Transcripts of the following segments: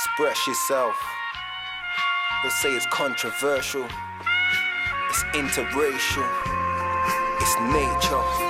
Express yourself. They'll say it's controversial. It's interracial. It's nature.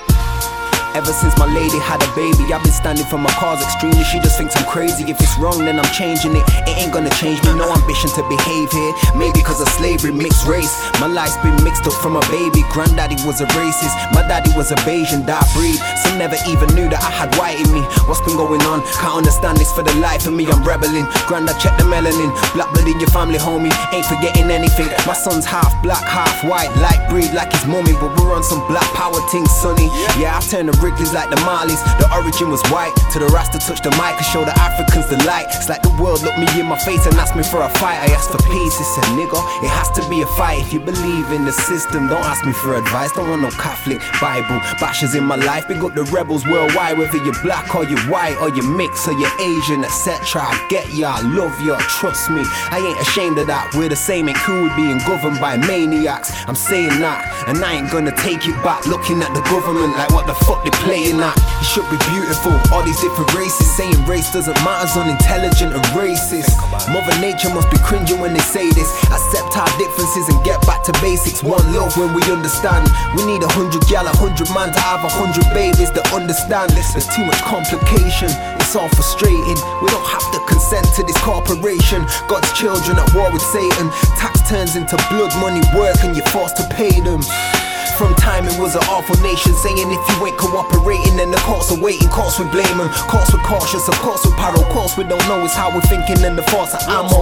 Ever since my lady had a baby, I've been standing for my cause extremely. She just thinks I'm crazy. If it's wrong, then I'm changing it. It ain't gonna change me, no ambition to behave here. Maybe cause of slavery, mixed race. My life's been mixed up from a baby. Granddaddy was a racist, my daddy was a Bayesian, dark breed. Some never even knew that I had white in me. What's been going on? Can't understand this for the life of me, I'm rebelling. Granddad, check the melanin. Black blood in your family, homie, ain't forgetting anything. My son's half black, half white, light breed like his mummy. But we're on some black power things, sonny. Yeah, I turned the Wrigley's like the Marleys. The origin was white, to the Rasta touch the mic and show the Africans the light. It's like the world looked me in my face and asked me for a fight. I asked for peace, it's a nigga, it has to be a fight. If you believe in the system, don't ask me for advice. Don't want no Catholic Bible bashers in my life. Big up the rebels worldwide, whether you're black or you're white or you're mixed or you're Asian, etc. I get ya, I love ya, trust me, I ain't ashamed of that. We're the same, ain't cool with being governed by maniacs. I'm saying that, and I ain't gonna take it back. Looking at the government like what the fuck they playing at. It should be beautiful, all these different races. Saying race doesn't matter, is unintelligent and racist. Mother nature must be cringing when they say this. Accept our differences and get back to basics. One love when we understand. We need 100 gal, 100 man to have 100 babies that understand. There's too much complication, it's all frustrating. We don't have to consent to this corporation. God's children at war with Satan. Tax turns into blood money work and you're forced to pay them. From time it was an awful nation, saying if you ain't cooperating then the courts are waiting. Courts we blame them, courts we're cautious, of course we're paro. Course we don't know it's how we're thinking and the force of ammo.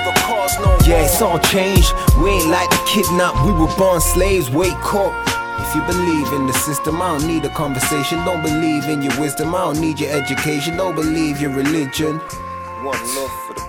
Yeah, it's all changed, we ain't like the kidnap. We were born slaves, wake up. If you believe in the system, I don't need a conversation. Don't believe in your wisdom, I don't need your education. Don't believe your religion. One love for the